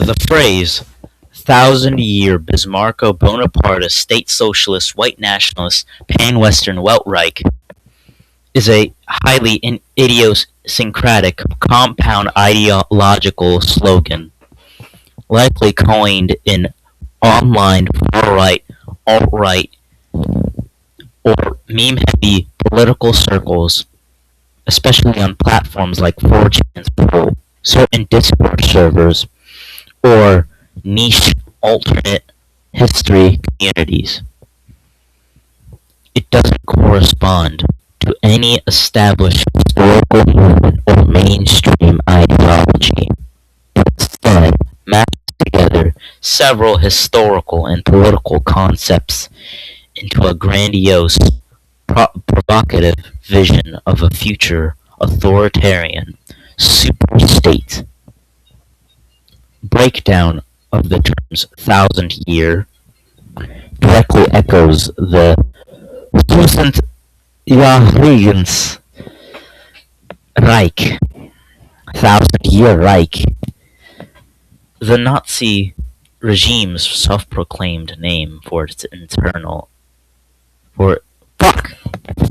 The phrase "thousand-year Bismarcko-Bonapartist state-socialist white nationalist pan-Western Weltreich" is a highly idiosyncratic compound ideological slogan, likely coined in online far-right, alt-right, or meme-heavy political circles, especially on platforms like 4chan's poll, certain Discord servers, or niche alternate history communities. It doesn't correspond to any established historical movement or mainstream ideology, but instead matches together several historical and political concepts into a grandiose, provocative vision of a future authoritarian super-state. Breakdown of the terms thousand-year directly echoes the Tausendjähriges Reich, Thousand-Year Reich, the Nazi regime's self-proclaimed name for its internal for fuck